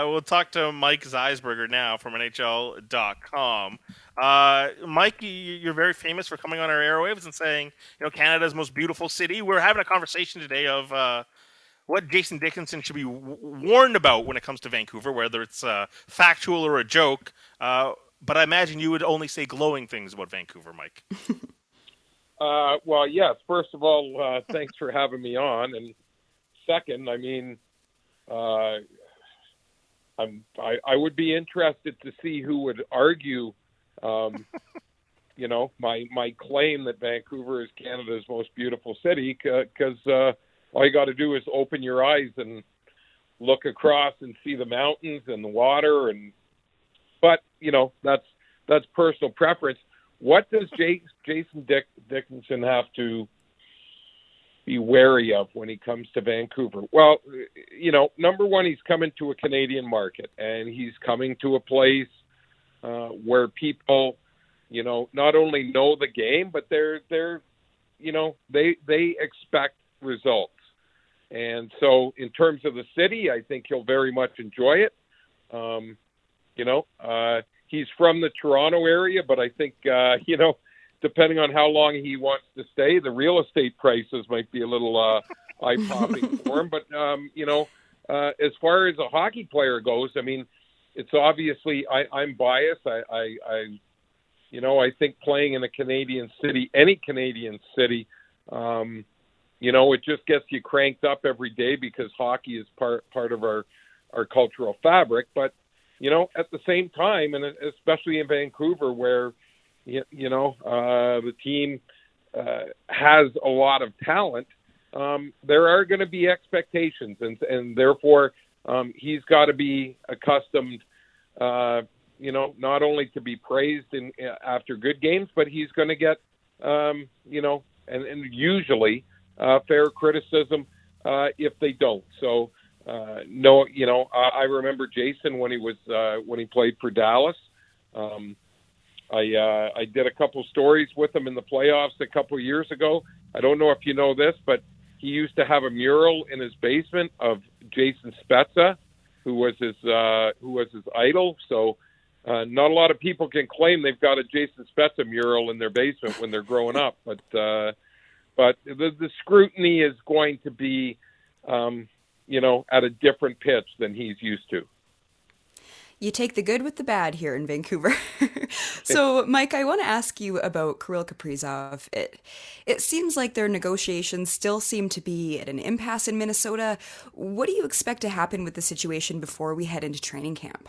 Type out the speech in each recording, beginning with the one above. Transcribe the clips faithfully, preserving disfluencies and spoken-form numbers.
We'll talk to Mike Zeisberger now from N H L dot com. Uh, Mike, you- you're very famous for coming on our airwaves and saying, you know, Canada's most beautiful city. We're having a conversation today of uh, what Jason Dickinson should be w- warned about when it comes to Vancouver, whether it's uh, factual or a joke. Uh, but I imagine you would only say glowing things about Vancouver, Mike. Uh, well, yes. First of all, uh, thanks for having me on. And second, I mean, uh, I'm, I, I would be interested to see who would argue, um, you know, my my claim that Vancouver is Canada's most beautiful city, because uh, all you got to do is open your eyes and look across and see the mountains and the water. And but you know, that's that's personal preference. What does Jay, Jason Dick, Dickinson have to be wary of when he comes to Vancouver? Well, you know, number one, he's coming to a Canadian market, and he's coming to a place uh, where people, you know, not only know the game, but they're they're, you know, they they expect results. And so, in terms of the city, I think he'll very much enjoy it. Um, you know, uh, he's from the Toronto area, but I think uh, you know, depending on how long he wants to stay, the real estate prices might be a little uh, eye-popping for him. But, um, you know, uh, as far as a hockey player goes, I mean, it's obviously I, I'm biased. I, I, I, you know, I think playing in a Canadian city, any Canadian city, um, you know, it just gets you cranked up every day because hockey is part part of our, our cultural fabric. But, you know, at the same time, and especially in Vancouver where, You, you know, uh, the team uh, has a lot of talent. Um, there are going to be expectations, and and therefore um, he's got to be accustomed, uh, you know, not only to be praised in after good games, but he's going to get, um, you know, and, and usually uh, fair criticism uh, if they don't. So, uh, no, you know, I, I remember Jason when he was uh, when he played for Dallas. Um, I uh, I did a couple stories with him in the playoffs a couple of years ago. I don't know if you know this, but he used to have a mural in his basement of Jason Spezza, who was his uh, who was his idol. So uh, not a lot of people can claim they've got a Jason Spezza mural in their basement when they're growing up. But uh, but the, the scrutiny is going to be, um, you know, at a different pitch than he's used to. You take the good with the bad here in Vancouver. So, Mike, I want to ask you about Kirill Kaprizov. It, it seems like their negotiations still seem to be at an impasse in Minnesota. What do you expect to happen with the situation before we head into training camp?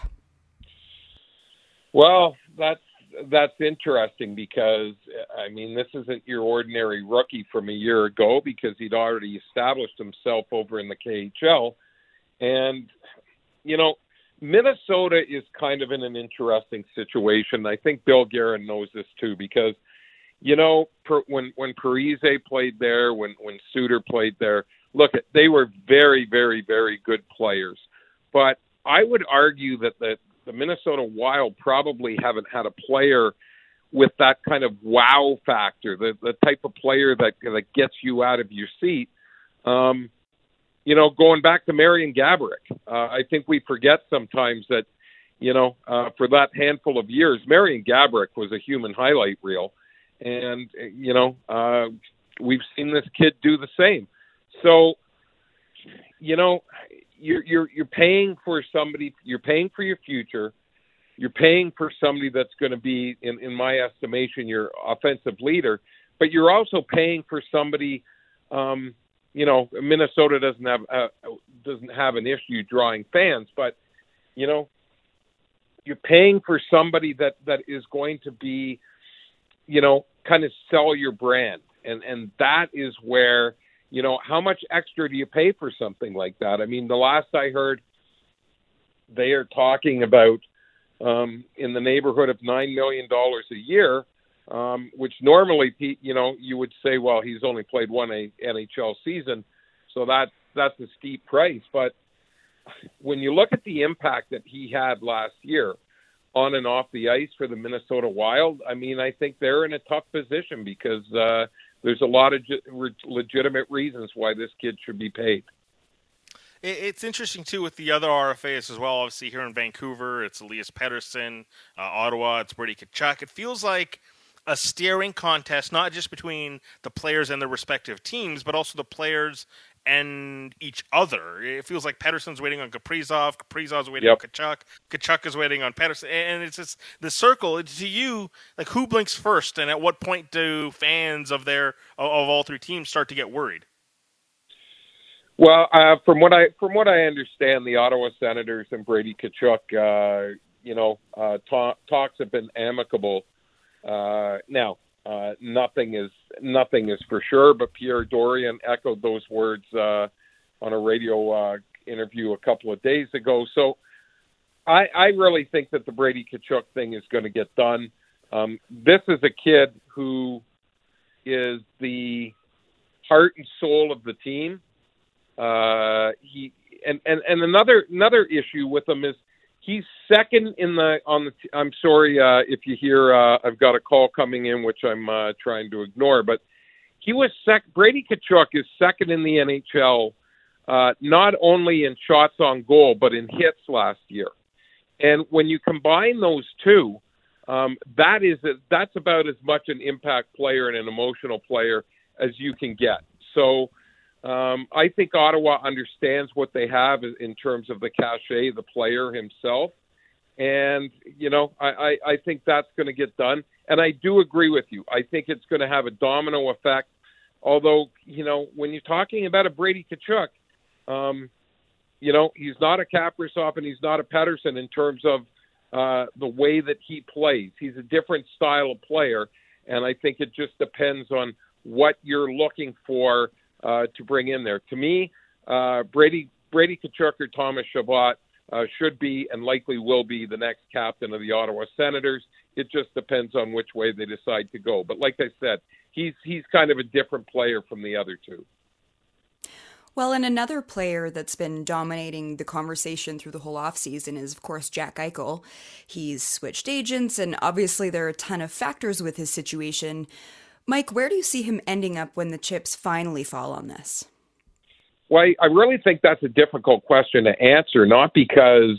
Well, that's that's interesting because I mean this isn't your ordinary rookie from a year ago because he'd already established himself over in the K H L, and you know Minnesota is kind of in an interesting situation. I think Bill Guerin knows this too because you know per, when when Parise played there, when when Suter played there, look, they were very very very good players, but I would argue that the the Minnesota Wild probably haven't had a player with that kind of wow factor, the the type of player that that gets you out of your seat. Um, you know, going back to Marian Gaborik, uh, I think we forget sometimes that, you know, uh, for that handful of years, Marian Gaborik was a human highlight reel, and you know, uh, we've seen this kid do the same. So, you know. You're, you're you're paying for somebody. You're paying for your future. You're paying for somebody that's going to be, in, in my estimation, your offensive leader. But you're also paying for somebody. Um, you know, Minnesota doesn't have uh, doesn't have an issue drawing fans, but you know, you're paying for somebody that, that is going to be, you know, kind of sell your brand, and and that is where. You know, how much extra do you pay for something like that? I mean, the last I heard, they are talking about um, in the neighborhood of nine million dollars a year, um, which normally, you know, you would say, well, he's only played one N H L season, so that, that's a steep price. But when you look at the impact that he had last year on and off the ice for the Minnesota Wild, I mean, I think they're in a tough position because uh, – there's a lot of legitimate reasons why this kid should be paid. It, it's interesting too with the other R F As as well. Obviously, here in Vancouver, it's Elias Pettersson. Uh, Ottawa, it's Brady Tkachuk. It feels like a staring contest, not just between the players and their respective teams, but also the players and each other. It feels like Pettersson's waiting on Kaprizov, Kaprizov's waiting Yep. on Tkachuk, Tkachuk is waiting on Pettersson, and it's just the circle. To you, like who blinks first, and at what point do fans of their of all three teams start to get worried? Well, uh, from what I from what I understand, the Ottawa Senators and Brady Tkachuk, uh, you know, uh, ta- talks have been amicable. Uh, now, uh, nothing is nothing is for sure, but Pierre Dorion echoed those words uh, on a radio uh, interview a couple of days ago. So, I, I really think that the Brady Tkachuk thing is going to get done. Um, this is a kid who is the heart and soul of the team. Uh, he and, and, and another another issue with him is he's second in the on the. T- I'm sorry uh, if you hear uh, I've got a call coming in which I'm uh, trying to ignore, but he was sec. Brady Tkachuk is second in the N H L, uh, not only in shots on goal but in hits last year. And when you combine those two, um, that is a, that's about as much an impact player and an emotional player as you can get. So. Um, I think Ottawa understands what they have in terms of the cachet, the player himself. And, you know, I, I, I think that's going to get done. And I do agree with you. I think it's going to have a domino effect. Although, you know, when you're talking about a Brady Tkachuk, um, you know, he's not a Kaprizov and he's not a Pettersson in terms of uh, the way that he plays. He's a different style of player. And I think it just depends on what you're looking for Uh, to bring in there. To me, uh, Brady Brady Tkachuk or Thomas Chabot uh, should be and likely will be the next captain of the Ottawa Senators. It just depends on which way they decide to go. But like I said, he's he's kind of a different player from the other two. Well, and another player that's been dominating the conversation through the whole offseason is, of course, Jack Eichel. He's switched agents, and obviously there are a ton of factors with his situation. Mike, where do you see him ending up when the chips finally fall on this? Well, I really think that's a difficult question to answer, not because,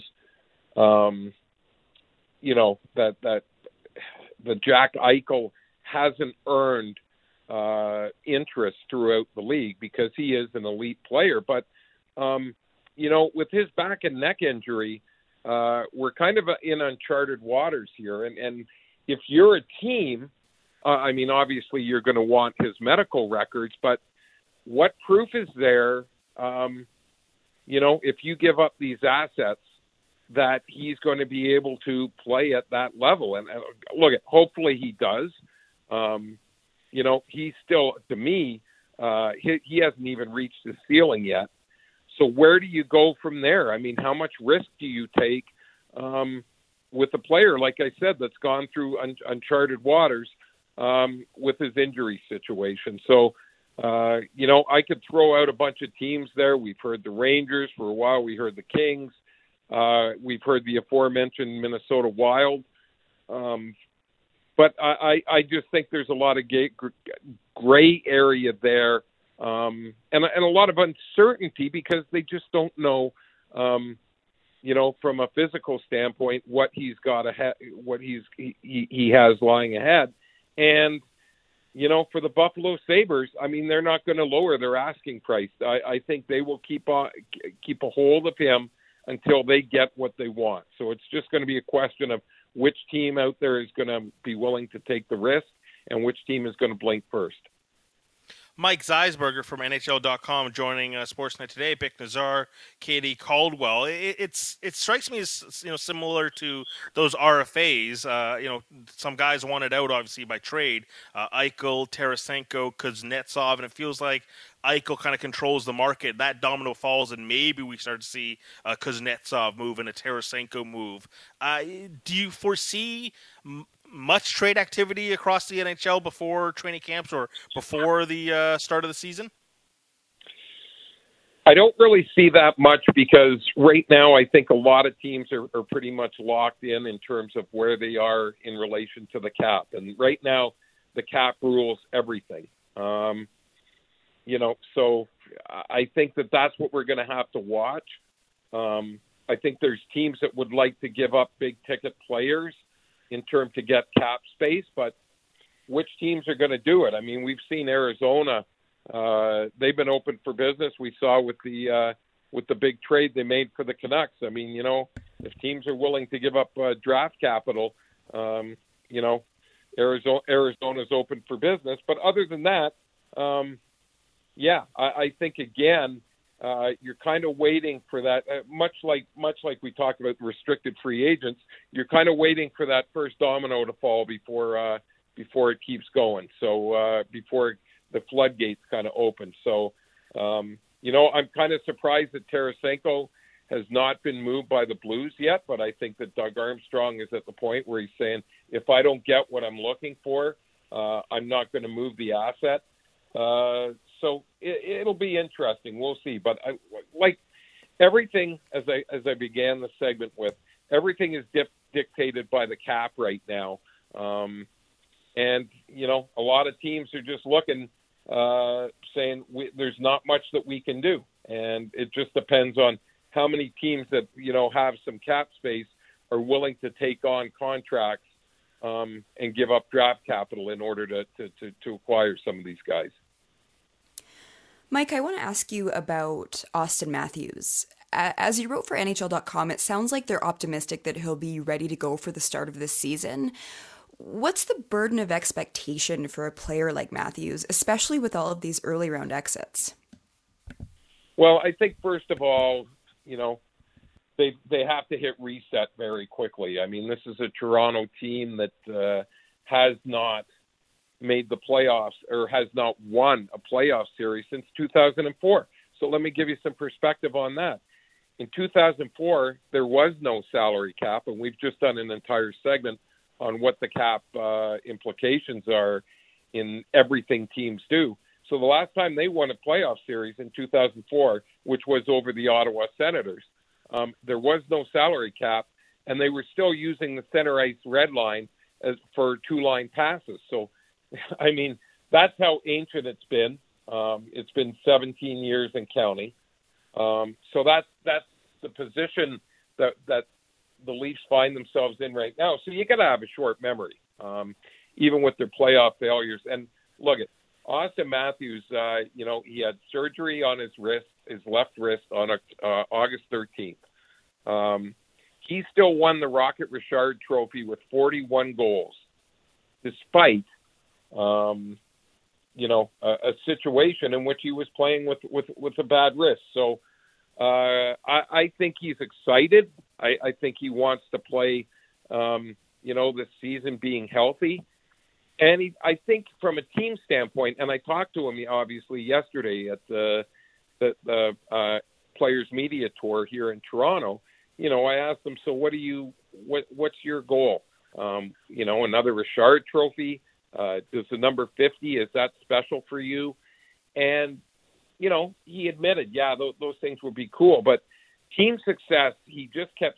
um, you know, that that the Jack Eichel hasn't earned uh, interest throughout the league because he is an elite player. But, um, you know, with his back and neck injury, uh, we're kind of in uncharted waters here. And, and if you're a team, Uh, I mean, obviously, you're going to want his medical records, but what proof is there, um, you know, if you give up these assets, that he's going to be able to play at that level? And, and look, hopefully he does. Um, you know, he's still, to me, uh, he, he hasn't even reached the ceiling yet. So where do you go from there? I mean, how much risk do you take um, with a player, like I said, that's gone through un- uncharted waters? Um, with his injury situation. So, uh, you know, I could throw out a bunch of teams there. We've heard the Rangers for a while. We heard the Kings. Uh, we've heard the aforementioned Minnesota Wild. Um, but I, I, I just think there's a lot of gay, gray area there um, and, and a lot of uncertainty because they just don't know, um, you know, from a physical standpoint, what he's got ahead, what he's he, he has lying ahead. And, you know, for the Buffalo Sabres, I mean, they're not going to lower their asking price. I, I think they will keep on, keep a hold of him until they get what they want. So it's just going to be a question of which team out there is going to be willing to take the risk and which team is going to blink first. Mike Zeisberger from N H L dot com joining uh, Sportsnet today. Bick Nazar, Katie Caldwell. It, it's it strikes me as you know similar to those R F As. Uh, you know, some guys wanted out obviously by trade. Uh, Eichel, Tarasenko, Kuznetsov, and it feels like Eichel kind of controls the market. That domino falls, and maybe we start to see a Kuznetsov move and a Tarasenko move. Uh, do you foresee m- much trade activity across the N H L before training camps or before the uh, start of the season? I don't really see that much because right now I think a lot of teams are, are pretty much locked in in terms of where they are in relation to the cap. And right now the cap rules everything. Um, you know, so I think that that's what we're going to have to watch. Um, I think there's teams that would like to give up big ticket players in terms to get cap space, but which teams are going to do it? I mean, we've seen Arizona. Uh, they've been open for business. We saw with the uh, with the big trade they made for the Canucks. I mean, you know, if teams are willing to give up uh, draft capital, um, you know, Arizona Arizona's open for business. But other than that, um, yeah, I, I think again, uh, you're kind of waiting for that. Uh, much like much like we talked about restricted free agents, you're kind of waiting for that first domino to fall before uh, before it keeps going. So uh, before the floodgates kind of open. So, um, you know, I'm kind of surprised that Tarasenko has not been moved by the Blues yet, but I think that Doug Armstrong is at the point where he's saying, if I don't get what I'm looking for, uh, I'm not going to move the asset. Uh, so it, it'll be interesting. We'll see. But I, like everything, as I as I began the segment with, everything is dip, dictated by the cap right now. Um, and, you know, a lot of teams are just looking, uh, saying we, there's not much that we can do. And it just depends on how many teams that, you know, have some cap space are willing to take on contracts um, and give up draft capital in order to, to, to, to acquire some of these guys. Mike, I want to ask you about Auston Matthews. As you wrote for N H L dot com, it sounds like they're optimistic that he'll be ready to go for the start of this season. What's the burden of expectation for a player like Matthews, especially with all of these early round exits? Well, I think first of all, you know, they they have to hit reset very quickly. I mean, this is a Toronto team that uh, has not made the playoffs or has not won a playoff series since two thousand four. So let me give you some perspective on that. In two thousand four, there was no salary cap, and we've just done an entire segment on what the cap uh, implications are in everything teams do. So the last time they won a playoff series in two thousand four, which was over the Ottawa Senators, um, there was no salary cap, and they were still using the center ice red line as for two-line passes. So, I mean, that's how ancient it's been. Um, it's been seventeen years and counting. Um, so that's that's the position that that the Leafs find themselves in right now. So you got to have a short memory, um, even with their playoff failures. And look at Auston Matthews. Uh, you know, he had surgery on his wrist, his left wrist, on uh, August thirteenth. Um, he still won the Rocket Richard Trophy with forty-one goals, despite um, you know a, a situation in which he was playing with with, with a bad wrist. So. Uh, I, I think he's excited. I, I think he wants to play, um, you know, this season being healthy. And he, I think from a team standpoint, and I talked to him obviously yesterday at the, the, the uh, Players Media Tour here in Toronto. You know, I asked him, so what do you, what, what's your goal? Um, you know, another Richard Trophy? Uh, does the number fifty, is that special for you? And, you know, he admitted, yeah, those, those things would be cool, but team success, he just kept,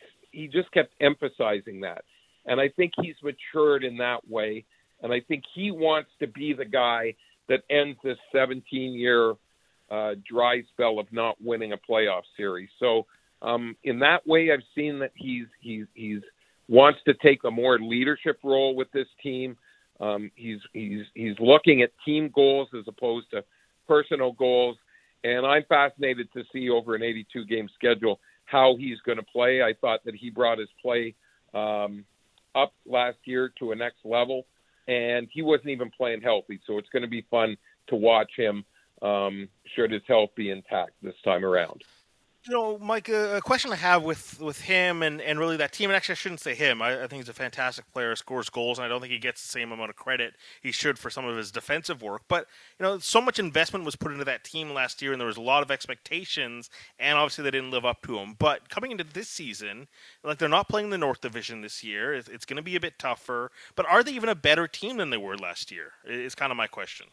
he just kept emphasizing that. And I think he's matured in that way. And I think he wants to be the guy that ends this seventeen year uh, dry spell of not winning a playoff series. So um, in that way, I've seen that he's, he's, he's wants to take a more leadership role with this team. Um, he's, he's, he's looking at team goals as opposed to personal goals, and I'm fascinated to see over an eighty-two game schedule how he's going to play. I thought that he brought his play um, up last year to a next level, and he wasn't even playing healthy, so it's going to be fun to watch him um, should his health be intact this time around. You know, Mike, a question I have with, with him and, and really that team, and actually I shouldn't say him, I, I think he's a fantastic player, scores goals, and I don't think he gets the same amount of credit he should for some of his defensive work. But, you know, so much investment was put into that team last year, and there was a lot of expectations, and obviously they didn't live up to them. But coming into this season, like they're not playing the North Division this year. It's, it's going to be a bit tougher. But are they even a better team than they were last year? Is kind of my question.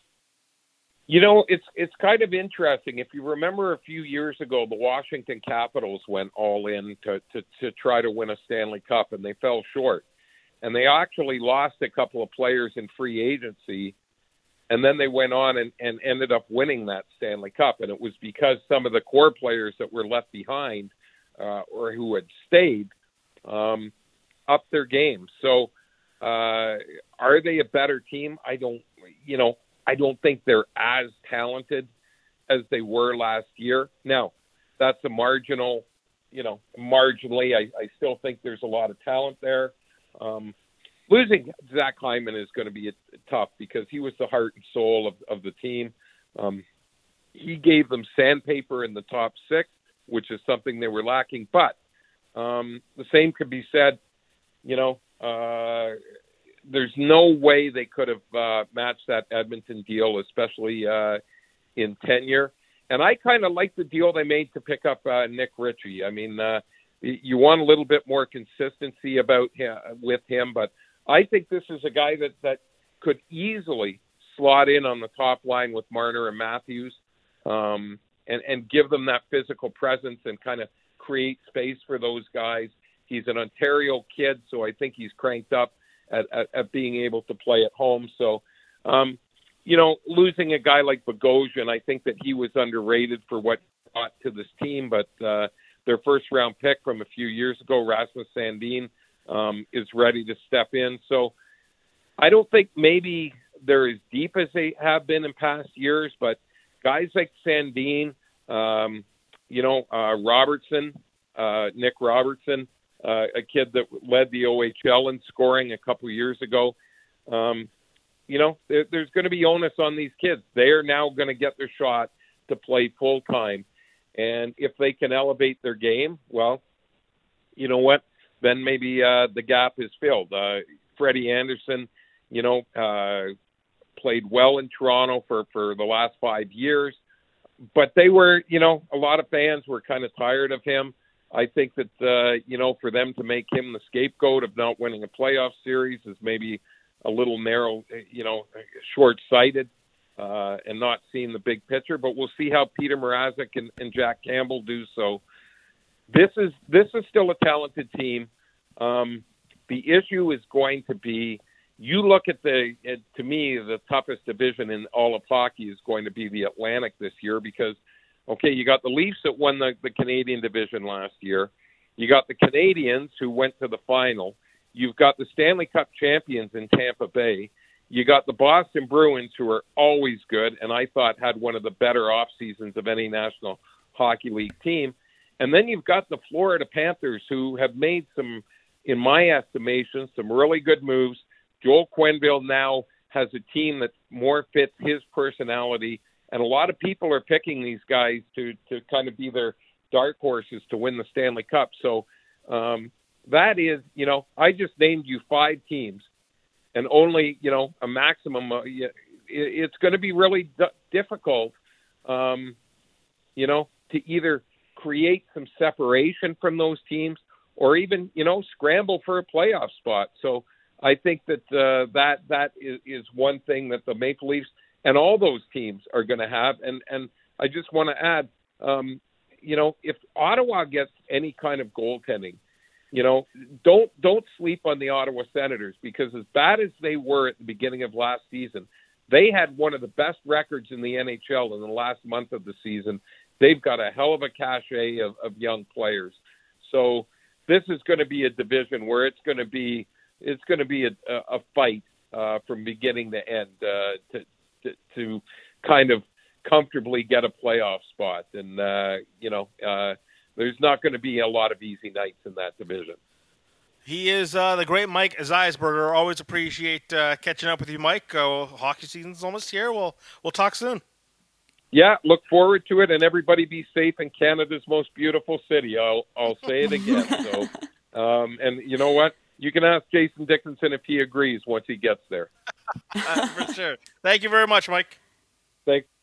You know, it's it's kind of interesting. If you remember a few years ago, the Washington Capitals went all in to, to, to try to win a Stanley Cup, and they fell short. And they actually lost a couple of players in free agency, And then they went on and, and ended up winning that Stanley Cup. And it was because some of the core players that were left behind uh, or who had stayed um, upped their game. So uh, are they a better team? I don't, you know, I don't think they're as talented as they were last year. Now, that's a marginal, you know, marginally, I, I still think there's a lot of talent there. Um, losing Zach Hyman is going to be a, a tough because he was the heart and soul of, of the team. Um, he gave them sandpaper in the top six, which is something they were lacking. But um, the same could be said, you know, uh, there's no way they could have uh, matched that Edmonton deal, especially uh, in tenure. And I kind of like the deal they made to pick up uh, Nick Ritchie. I mean, uh, you want a little bit more consistency about him, with him, but I think this is a guy that, that could easily slot in on the top line with Marner and Matthews um, and, and give them that physical presence and kind of create space for those guys. He's an Ontario kid, so I think he's cranked up at, at, at being able to play at home. So, um, you know, losing a guy like Bogosian, I think that he was underrated for what he brought to this team, but uh, their first-round pick from a few years ago, Rasmus Sandin, um, is ready to step in. So I don't think maybe they're as deep as they have been in past years, but guys like Sandin, um, you know, uh, Robertson, uh, Nick Robertson, uh, a kid that led the O H L in scoring a couple of years ago, um, you know, there, there's going to be onus on these kids. They are now going to get their shot to play full-time. And if they can elevate their game, well, you know what? Then maybe uh, the gap is filled. Uh, Freddie Anderson, you know, uh, played well in Toronto for, for the last five years. But they were, you know, a lot of fans were kind of tired of him. I think that, uh, you know, for them to make him the scapegoat of not winning a playoff series is maybe a little narrow, you know, short-sighted. Uh, and not seeing the big picture, but we'll see how Peter Mrazek and, and Jack Campbell do. So this is this is still a talented team. Um, the issue is going to be, you look at the, at, to me, the toughest division in all of hockey is going to be the Atlantic this year because, okay, you got the Leafs that won the, the Canadian division last year. You got the Canadians who went to the final. You've got the Stanley Cup champions in Tampa Bay. You got the Boston Bruins, who are always good, and I thought had one of the better off seasons of any National Hockey League team. And then you've got the Florida Panthers, who have made some, in my estimation, some really good moves. Joel Quenneville now has a team that more fits his personality, and a lot of people are picking these guys to, to kind of be their dark horses to win the Stanley Cup. So um, that is, you know, I just named you five teams. And only, you know, a maximum, uh, it's going to be really d- difficult, um, you know, to either create some separation from those teams or even, you know, scramble for a playoff spot. So I think that uh, that that is, is one thing that the Maple Leafs and all those teams are going to have. And, and I just want to add, um, you know, if Ottawa gets any kind of goaltending, you know, don't don't sleep on the Ottawa Senators because as bad as they were at the beginning of last season, they had one of the best records in the N H L in the last month of the season. They've got a hell of a cachet of, of young players. So this is going to be a division where it's going to be it's going to be a, a fight uh, from beginning to end uh, to, to to kind of comfortably get a playoff spot. And uh, you know. Uh, There's not going to be a lot of easy nights in that division. He is uh, the great Mike Zeisberger. Always appreciate uh, catching up with you, Mike. Uh, hockey season's almost here. We'll we'll talk soon. Yeah, look forward to it, and everybody be safe in Canada's most beautiful city. I'll I'll say it again. So, um, and you know what? You can ask Jason Dickinson if he agrees once he gets there. uh, for sure. Thank you very much, Mike. Thanks.